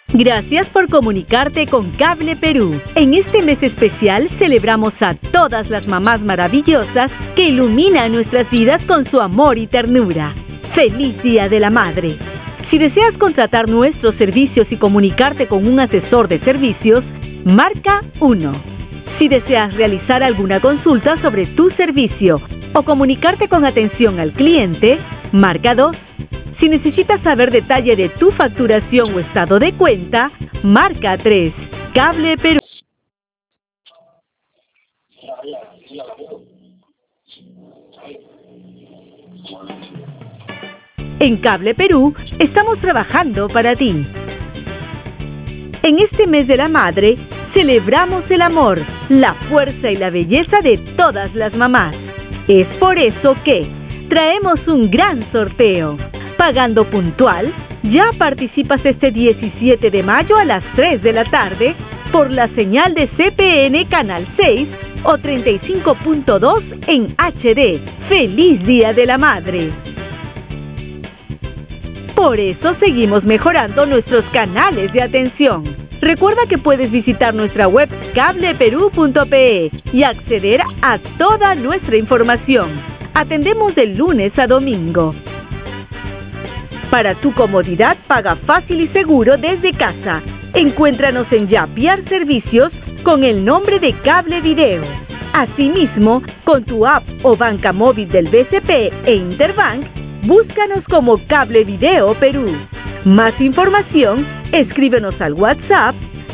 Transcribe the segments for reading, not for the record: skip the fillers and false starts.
Gracias por comunicarte con Cable Perú. En este mes especial celebramos a todas las mamás maravillosas que iluminan nuestras vidas con su amor y ternura. ¡Feliz Día de la Madre! Si deseas contratar nuestros servicios y comunicarte con un asesor de servicios, marca 1. Si deseas realizar alguna consulta sobre tu servicio o comunicarte con atención al cliente, marca 2. Si necesitas saber detalle de tu facturación o estado de cuenta, marca 3. Cable Perú. En Cable Perú estamos trabajando para ti. En este mes de la madre, celebramos el amor, la fuerza y la belleza de todas las mamás. Es por eso que traemos un gran sorteo. Pagando puntual, ya participas este 17 de mayo a las 3 de la tarde por la señal de CPN Canal 6 o 35.2 en HD. ¡Feliz Día de la Madre! Por eso seguimos mejorando nuestros canales de atención. Recuerda que puedes visitar nuestra web cableperu.pe y acceder a toda nuestra información. Atendemos de lunes a domingo. Para tu comodidad, paga fácil y seguro desde casa. Encuéntranos en Yapiar Servicios con el nombre de Cable Video. Asimismo, con tu app o banca móvil del BCP e Interbank, búscanos como Cable Video Perú. Más información, escríbenos al WhatsApp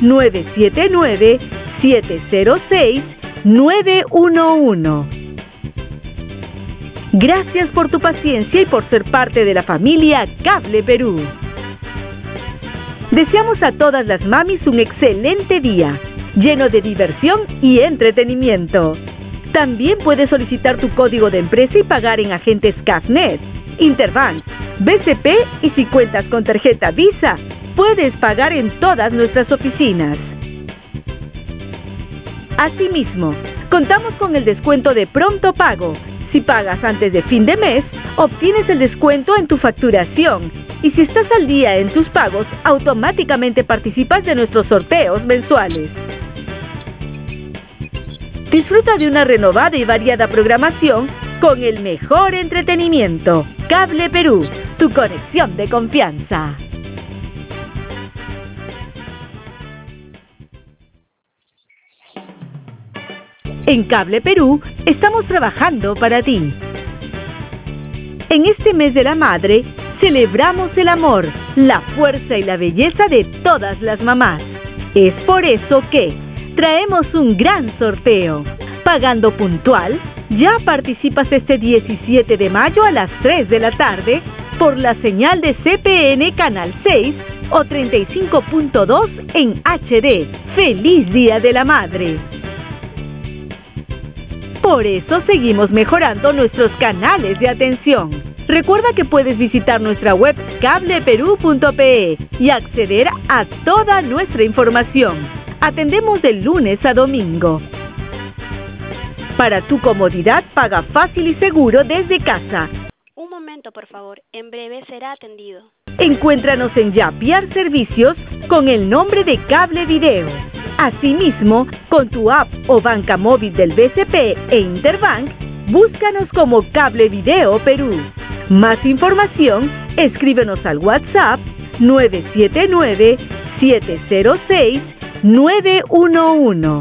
979-706-911. Gracias por tu paciencia y por ser parte de la familia Cable Perú. Deseamos a todas las mamis un excelente día, lleno de diversión y entretenimiento. También puedes solicitar tu código de empresa y pagar en agentes CAFNet, Interbank, BCP y si cuentas con tarjeta Visa, puedes pagar en todas nuestras oficinas. Asimismo, contamos con el descuento de pronto pago. Si pagas antes de fin de mes, obtienes el descuento en tu facturación. Y si estás al día en tus pagos, automáticamente participas de nuestros sorteos mensuales. Disfruta de una renovada y variada programación con el mejor entretenimiento. Cable Perú, tu conexión de confianza. En Cable Perú estamos trabajando para ti. En este mes de la madre, celebramos el amor, la fuerza y la belleza de todas las mamás. Es por eso que traemos un gran sorteo. Pagando puntual, ya participas este 17 de mayo a las 3 de la tarde por la señal de CPN Canal 6 o 35.2 en HD. ¡Feliz Día de la Madre! Por eso seguimos mejorando nuestros canales de atención. Recuerda que puedes visitar nuestra web cableperu.pe y acceder a toda nuestra información. Atendemos de lunes a domingo. Para tu comodidad, paga fácil y seguro desde casa. Un momento, por favor. En breve será atendido. Encuéntranos en Yapiar Servicios con el nombre de Cable Video. Asimismo, con tu app o banca móvil del BCP e Interbank, búscanos como Cable Video Perú. Más información, escríbenos al WhatsApp 979-706-911.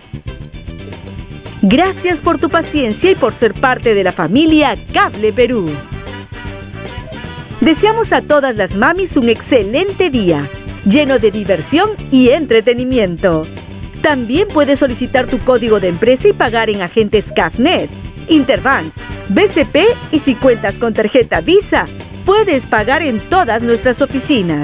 Gracias por tu paciencia y por ser parte de la familia Cable Perú. Deseamos a todas las mamis un excelente día, lleno de diversión y entretenimiento. También puedes solicitar tu código de empresa y pagar en agentes CAFNet, Interbank, BCP y si cuentas con tarjeta Visa, puedes pagar en todas nuestras oficinas.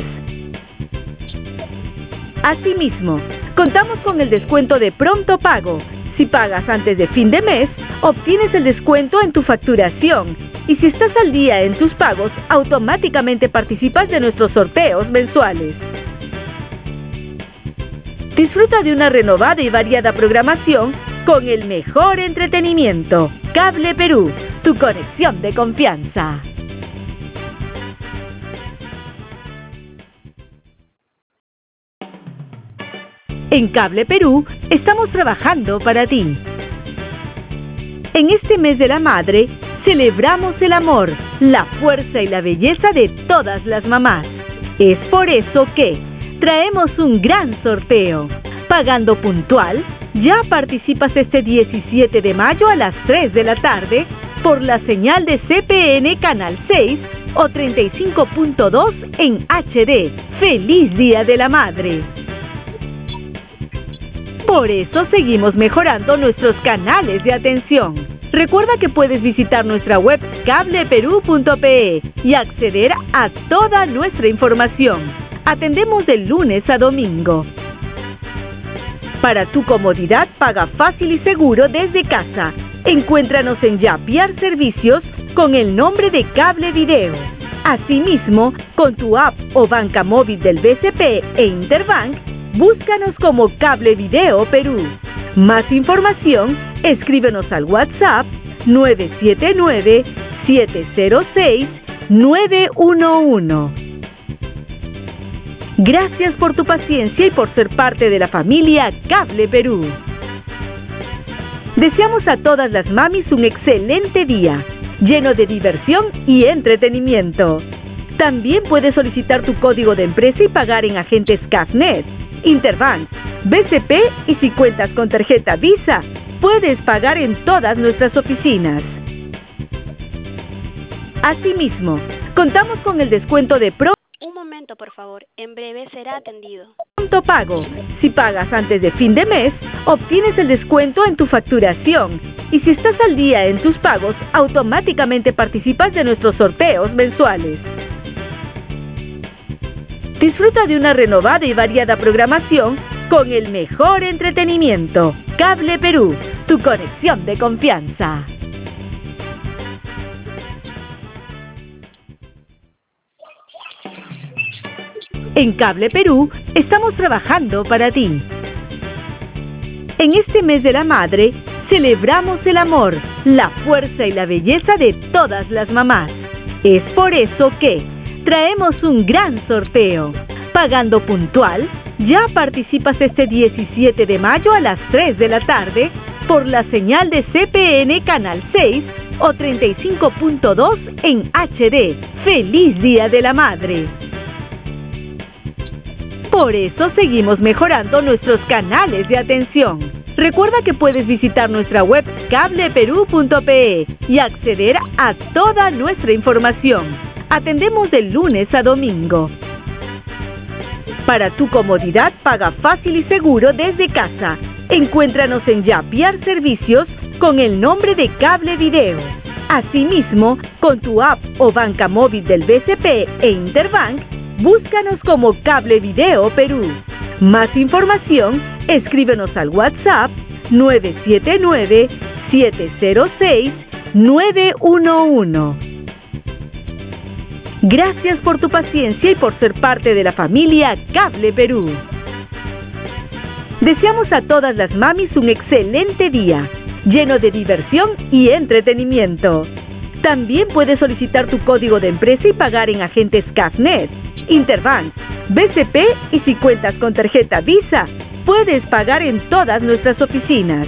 Asimismo, contamos con el descuento de pronto pago. Si pagas antes de fin de mes, obtienes el descuento en tu facturación. Y si estás al día en tus pagos, automáticamente participas de nuestros sorteos mensuales. Disfruta de una renovada y variada programación con el mejor entretenimiento. Cable Perú, tu conexión de confianza. En Cable Perú estamos trabajando para ti. En este mes de la madre, celebramos el amor, la fuerza y la belleza de todas las mamás. Es por eso que traemos un gran sorteo. Pagando puntual, ya participas este 17 de mayo a las 3 de la tarde por la señal de CPN Canal 6 o 35.2 en HD. ¡Feliz Día de la Madre! Por eso seguimos mejorando nuestros canales de atención. Recuerda que puedes visitar nuestra web cableperú.pe y acceder a toda nuestra información. Atendemos de lunes a domingo. Para tu comodidad, paga fácil y seguro desde casa. Encuéntranos en Yapiar Servicios con el nombre de Cable Video. Asimismo, con tu app o banca móvil del BCP e Interbank, búscanos como Cable Video Perú. Más información, escríbenos al WhatsApp 979-706-911. Gracias por tu paciencia y por ser parte de la familia Cable Perú. Deseamos a todas las mamis un excelente día, lleno de diversión y entretenimiento. También puedes solicitar tu código de empresa y pagar en agentes CAFNet, Interbank, BCP y si cuentas con tarjeta Visa, puedes pagar en todas nuestras oficinas. Asimismo, contamos con el descuento de Un momento, por favor. En breve será atendido. Pronto Pago. Si pagas antes de fin de mes, obtienes el descuento en tu facturación. Y si estás al día en tus pagos, automáticamente participas de nuestros sorteos mensuales. Disfruta de una renovada y variada programación con el mejor entretenimiento. Cable Perú, tu conexión de confianza. En Cable Perú estamos trabajando para ti. En este mes de la madre, celebramos el amor, la fuerza y la belleza de todas las mamás. Es por eso que traemos un gran sorteo. Pagando puntual, ya participas este 17 de mayo a las 3 de la tarde por la señal de CPN Canal 6 o 35.2 en HD. ¡Feliz Día de la Madre! Por eso seguimos mejorando nuestros canales de atención. Recuerda que puedes visitar nuestra web cableperú.pe y acceder a toda nuestra información. Atendemos de lunes a domingo. Para tu comodidad, paga fácil y seguro desde casa. Encuéntranos en Yapiar Servicios con el nombre de Cable Video. Asimismo, con tu app o banca móvil del BCP e Interbank, búscanos como Cable Video Perú. Más información, escríbenos al WhatsApp 979-706-911. Gracias por tu paciencia y por ser parte de la familia Cable Perú. Deseamos a todas las mamis un excelente día, lleno de diversión y entretenimiento. También puedes solicitar tu código de empresa y pagar en agentes CAFNet, Interbank, BCP y si cuentas con tarjeta Visa, puedes pagar en todas nuestras oficinas.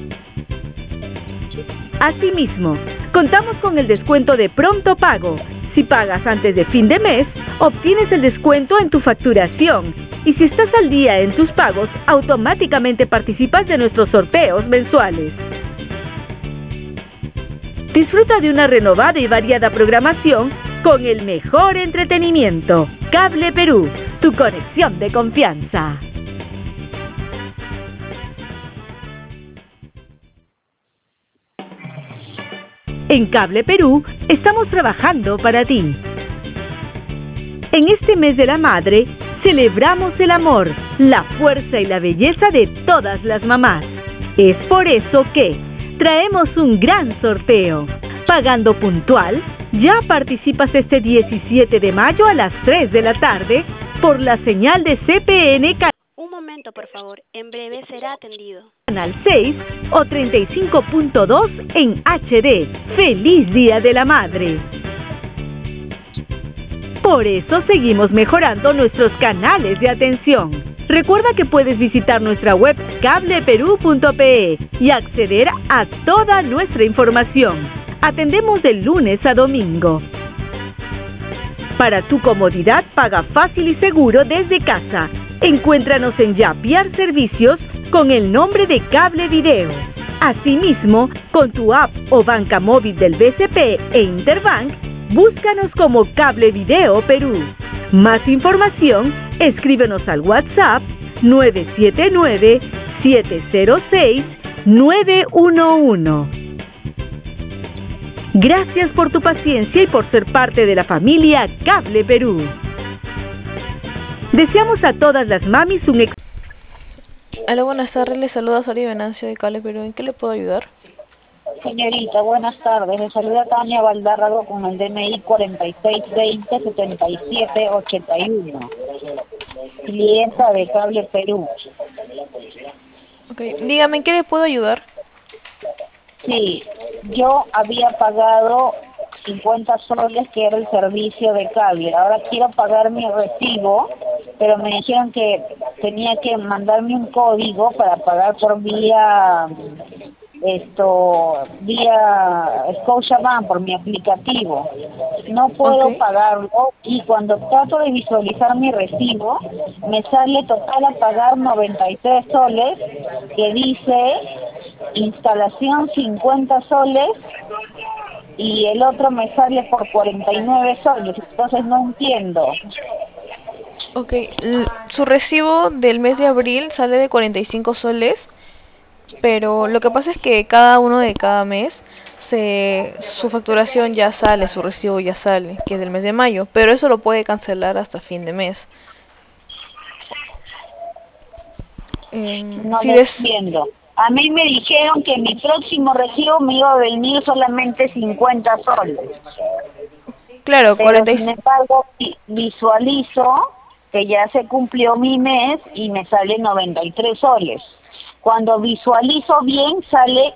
Asimismo, contamos con el descuento de Pronto Pago. Si pagas antes de fin de mes, obtienes el descuento en tu facturación. Y si estás al día en tus pagos, automáticamente participas de nuestros sorteos mensuales. Disfruta de una renovada y variada programación con el mejor entretenimiento. Cable Perú, tu conexión de confianza. En Cable Perú estamos trabajando para ti. En este mes de la madre, celebramos el amor, la fuerza y la belleza de todas las mamás. Es por eso que traemos un gran sorteo. Pagando puntual, ya participas este 17 de mayo a las 3 de la tarde por la señal de CPN Un momento, por favor. En breve será atendido. Canal 6 o 35.2 en HD. ¡Feliz Día de la Madre! Por eso seguimos mejorando nuestros canales de atención. Recuerda que puedes visitar nuestra web cableperú.pe y acceder a toda nuestra información. Atendemos de lunes a domingo. Para tu comodidad, paga fácil y seguro desde casa. Encuéntranos en Yapiar Servicios con el nombre de Cable Video. Asimismo, con tu app o banca móvil del BCP e Interbank, búscanos como Cable Video Perú. Más información, escríbenos al WhatsApp 979-706-911. Gracias por tu paciencia y por ser parte de la familia Cable Perú. Deseamos a todas las mamis un Hola, buenas tardes, les saluda Sari Venancio de Cable Perú. ¿En qué le puedo ayudar? Señorita, buenas tardes. Le saluda Tania Valdárrago con el DNI 4620-7781. Clienta de Cable Perú. Ok, dígame, ¿en qué le puedo ayudar? Sí, yo había pagado 50 soles, que era el servicio de cable. Ahora quiero pagar mi recibo, pero me dijeron que tenía que mandarme un código para pagar por vía Scotiabank, por mi aplicativo. No puedo pagarlo, y cuando trato de visualizar mi recibo me sale total a pagar 93 soles, que dice instalación 50 soles, y el otro me sale por 49 soles. Entonces no entiendo. Ok, su recibo del mes de abril sale de 45 soles, pero lo que pasa es que cada uno de cada mes su facturación ya sale, su recibo ya sale, que es del mes de mayo, pero eso lo puede cancelar hasta fin de mes. No si lo entiendo. A mí me dijeron que mi próximo recibo me iba a venir solamente 50 soles. Claro, Pero sin embargo visualizo que ya se cumplió mi mes y me sale 93 soles. Cuando visualizo bien sale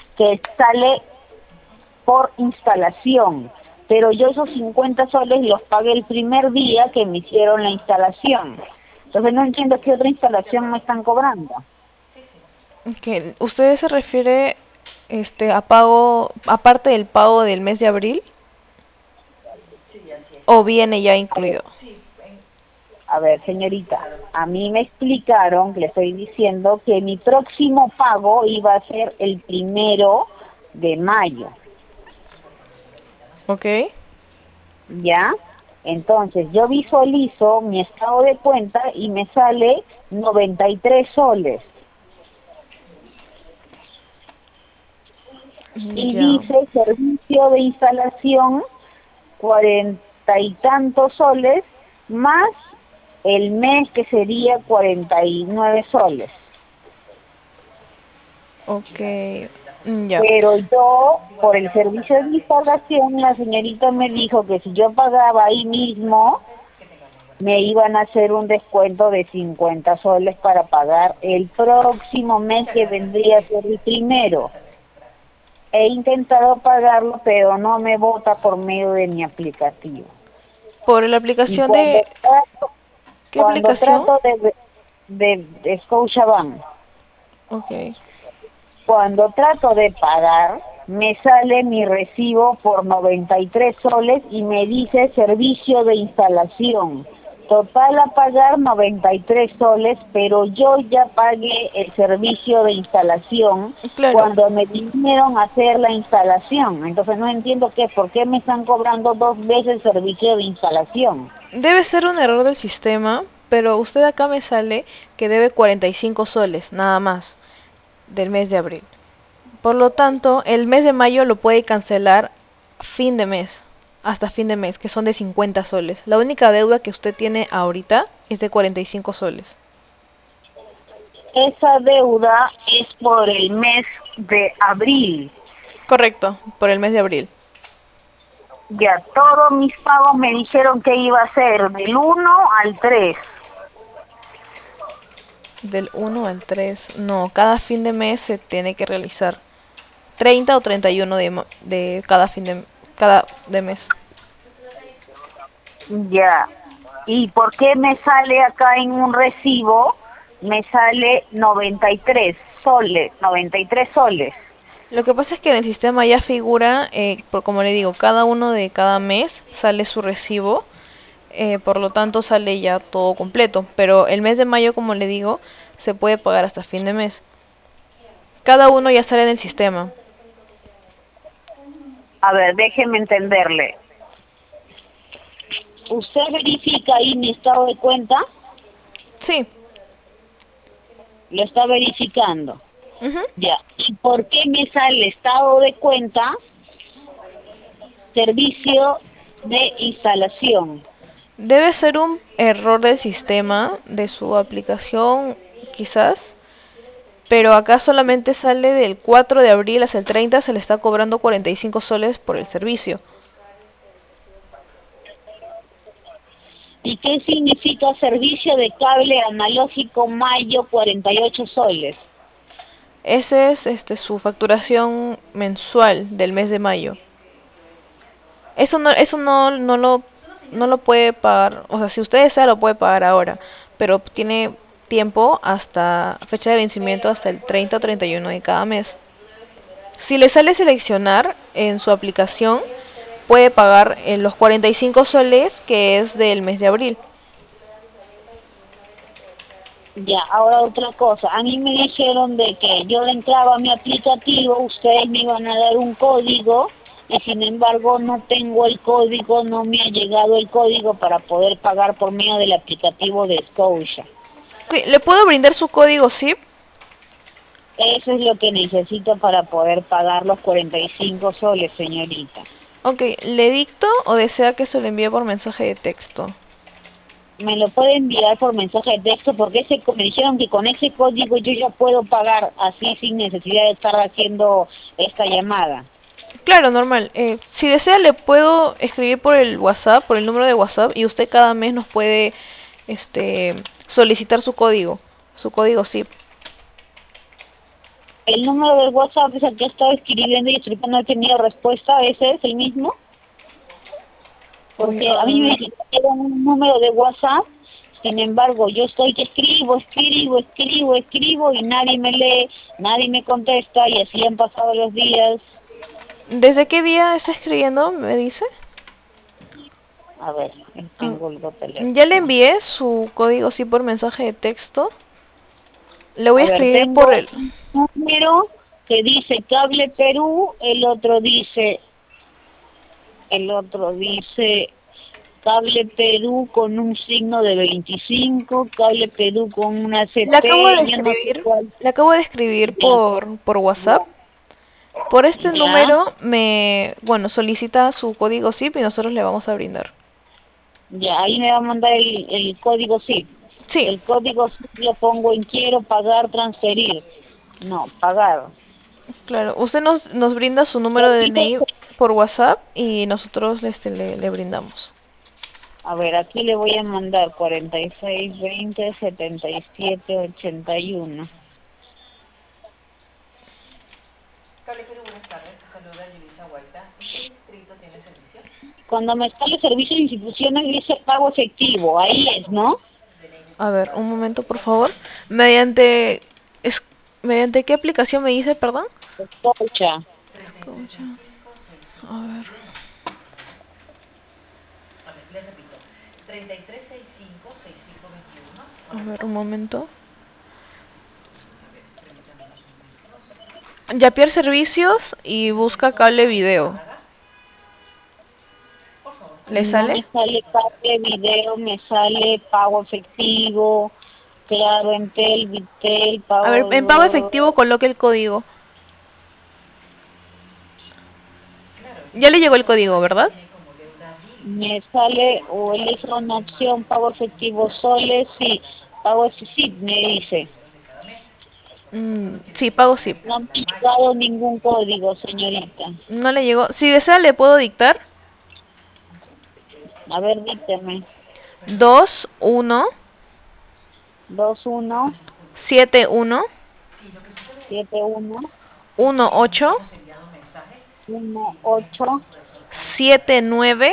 por instalación, pero yo esos 50 soles los pagué el primer día que me hicieron la instalación. Entonces no entiendo qué otra instalación me están cobrando. que ¿usted se refiere a pago aparte del pago del mes de abril o viene ya incluido? A ver, señorita, a mí me explicaron, le estoy diciendo, que mi próximo pago iba a ser el 1 de mayo. Ok. ¿Ya? Entonces, yo visualizo mi estado de cuenta y me sale 93 soles. Y dice servicio de instalación 40 y tantos soles, más el mes, que sería 49 soles. Ok, ya. Pero yo, por el servicio de instalación, la señorita me dijo que si yo pagaba ahí mismo, me iban a hacer un descuento de 50 soles para pagar el próximo mes, que vendría a ser el primero. He intentado pagarlo, pero no me vota por medio de mi aplicativo. Por la aplicación de... ¿Qué aplicación? Trato de Scotiabank. Ok. Cuando trato de pagar, me sale mi recibo por 93 soles y me dice servicio de instalación. Total a pagar 93 soles, pero yo ya pagué el servicio de instalación cuando me vinieron a hacer la instalación. Entonces no entiendo por qué me están cobrando 2 veces el servicio de instalación. Debe ser un error del sistema, pero usted acá me sale que debe 45 soles, nada más, del mes de abril. Por lo tanto, el mes de mayo lo puede cancelar fin de mes, hasta fin de mes, que son de 50 soles. La única deuda que usted tiene ahorita es de 45 soles. Esa deuda es por el mes de abril. Correcto, por el mes de abril. Ya, todos mis pagos me dijeron que iba a ser del 1 al 3. Del 1 al 3. No, cada fin de mes se tiene que realizar 30 o 31 de cada fin de mes. Ya. ¿Y por qué me sale acá en un recibo me sale 93 soles, 93 soles. Lo que pasa es que en el sistema ya figura, como le digo, cada uno de cada mes sale su recibo, por lo tanto sale ya todo completo. Pero el mes de mayo, como le digo, se puede pagar hasta fin de mes. Cada uno ya sale en el sistema. A ver, déjeme entenderle. ¿Usted verifica ahí mi estado de cuenta? Sí. Lo está verificando. Ujú. Ya. ¿Y por qué me sale estado de cuenta? Servicio de instalación. Debe ser un error del sistema, de su aplicación, quizás. Pero acá solamente sale del 4 de abril hasta el 30, se le está cobrando 45 soles por el servicio. ¿Y qué significa servicio de cable analógico mayo 48 soles? Ese es su facturación mensual del mes de mayo. Eso no lo puede pagar, o sea, si usted desea lo puede pagar ahora, pero tiene tiempo hasta fecha de vencimiento hasta el 30 o 31 de cada mes. Si le sale seleccionar en su aplicación, puede pagar los 45 soles que es del mes de abril. Ya, ahora otra cosa. A mí me dijeron de que yo entraba a mi aplicativo, ustedes me iban a dar un código y sin embargo no tengo el código, no me ha llegado el código para poder pagar por medio del aplicativo de Scotia. Sí, ¿le puedo brindar su código SIP? Eso es lo que necesito para poder pagar los 45 soles, señorita. Ok, ¿le dicto o desea que se lo envíe por mensaje de texto? Me lo puede enviar por mensaje de texto porque me dijeron que con ese código yo ya puedo pagar así sin necesidad de estar haciendo esta llamada. Claro, normal. Si desea le puedo escribir por el WhatsApp, por el número de WhatsApp, y usted cada mes nos puede solicitar su código SIP. El número del WhatsApp es el que he estado escribiendo y hasta ahorita no he tenido respuesta. ¿Ese es el mismo? Porque a mí me dieron un número de WhatsApp, sin embargo yo estoy que escribo y nadie me lee, nadie me contesta y así han pasado los días. ¿Desde qué día está escribiendo, me dice? A ver, Ah, tengo el ya le teléfono. envié su código SIP por mensaje de texto. Le voy a A ver, escribir por tengo el... un número que dice Cable Perú, el otro dice Cable Perú con un signo de 25, Cable Perú con una Le acabo de CP, yo no sé escribir, cuál. le acabo de escribir Ya, por WhatsApp. Por este ya, número solicita su código SIP y nosotros le vamos a brindar. ya, ahí me va a mandar el código SIP. Sí, El código SIP lo pongo en quiero pagar, transferir. No, pagar. claro. Usted nos brinda su número de Repite. DNI por WhatsApp y nosotros le brindamos. A ver, aquí le voy a mandar 4620 7781. Cuando me sale servicio de instituciones dice pago efectivo, ahí es, ¿no? A ver, un momento, por favor. ¿Mediante es, mediante qué aplicación me dice, perdón? Escucha. Escucha. A ver. A ver, un momento. Yapier Servicios y busca cable video. ¿Le No sale? me sale cable video, me sale pago efectivo, claro, Entel, Vitel, A ver, en pago pago... efectivo coloque el código. Ya le llegó el código, ¿verdad? Me sale, o elige una opción, pago efectivo soles, sí, pago efectivo, me dice. Sí, pago SIP. No me ha llegado ningún código, señorita. No le llegó. Si desea, le puedo dictar. A ver, dígame. 21 21 71 71 18 18 79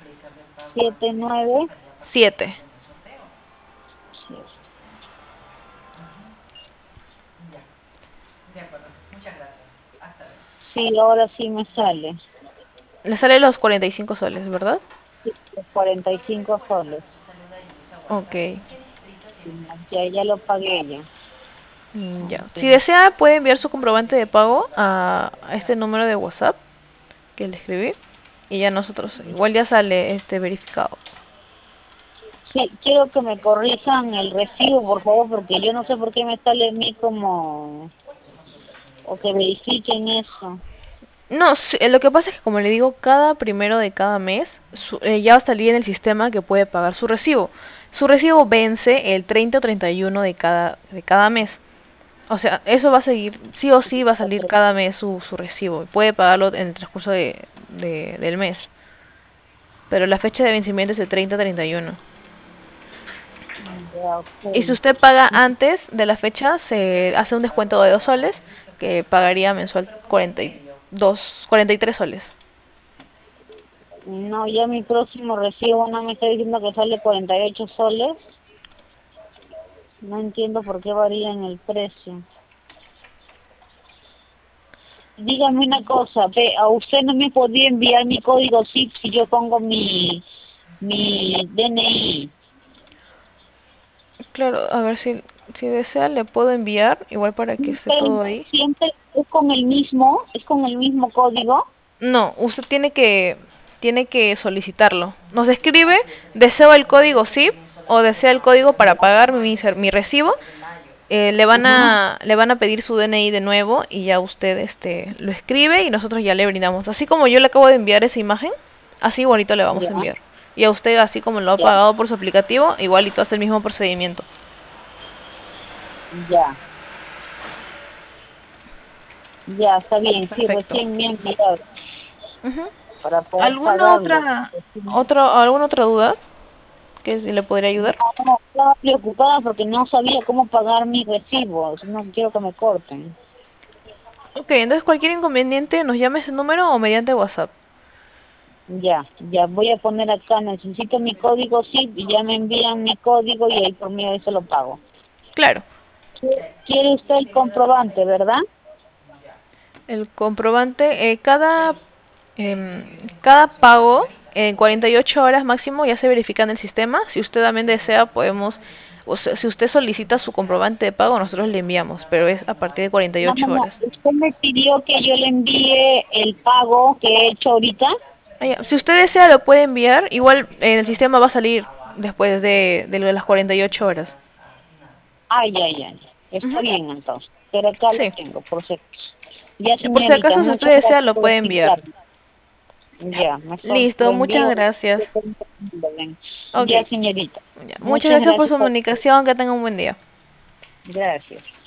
79 7. De acuerdo, muchas gracias. Hasta luego. Sí, ahora sí me sale. Le sale los 45 soles, ¿verdad? Sí, los 45 soles. Ok. Ya lo pagué ya. Ya. Si desea, puede enviar su comprobante de pago a este número de WhatsApp que le escribí. Y ya nosotros, igual ya sale verificado. Sí, quiero que me corrijan el recibo, por favor, porque yo no sé por qué me sale a mí como... O que verifiquen eso. No, sí, lo que pasa es que como le digo, cada primero de cada mes ya va a salir en el sistema que puede pagar su recibo. Su recibo vence el 30 o 31 de cada mes. O sea, eso va a seguir, sí o sí va a salir cada mes su recibo. Puede pagarlo en el transcurso del mes. Pero la fecha de vencimiento es el 30-31. Ya, Y si ok. usted paga antes de la fecha, se hace un descuento de 2 soles, que pagaría mensual 43 soles. No, ya mi próximo recibo no me está diciendo que sale 48 soles. No entiendo por qué varían el precio. Dígame una cosa, a usted no me podía enviar mi código SIP si yo pongo mi DNI. Claro, a ver si desea le puedo enviar, igual para que esté Pero todo ahí. siempre es con el mismo código. No, usted tiene que solicitarlo. Nos escribe, deseo el código SIP o desea el código para pagar mi recibo. Ajá. Le van a pedir su DNI de nuevo y ya usted lo escribe y nosotros ya le brindamos. Así como yo le acabo de enviar esa imagen, así igualito le vamos a Ya, enviar. Y a usted, así como lo ha ya, pagado por su aplicativo, igualito hace el mismo procedimiento. ya. Ya, está bien, sí, Perfecto. recién me han enviado Ujú. para poder ¿Alguna pagarlo. alguna otra duda que si le podría ayudar? No, estaba preocupada porque no sabía cómo pagar mis recibos. No quiero que me corten. Ok, entonces cualquier inconveniente nos llame a ese número o mediante WhatsApp. Ya voy a poner acá, necesito mi código SIP y ya me envían mi código y ahí por medio de eso lo pago. Claro, ¿Quiere usted el comprobante, verdad? el comprobante, cada pago en 48 horas máximo ya se verifica en el sistema. Si usted también desea, o sea, si usted solicita su comprobante de pago, nosotros le enviamos, pero es a partir de No, no, 48 no. horas. Usted me pidió que yo le envíe el pago que he hecho ahorita. Ah, ya. Si usted desea, lo puede enviar. Igual en el sistema va a salir después de las 48 horas. Ay. Está Ujú. bien entonces. Pero acá lo Sí. tengo, por si acaso. Ya, Ya, por si señorita, acaso, si usted muchas desea, gracias lo por puede enviar. explicarme. Ya, mejor Listo, lo muchas envío. gracias. Ok. Ya, señorita. Ya. Muchas Muchas gracias por gracias su por... comunicación. Que tenga un buen día. Gracias.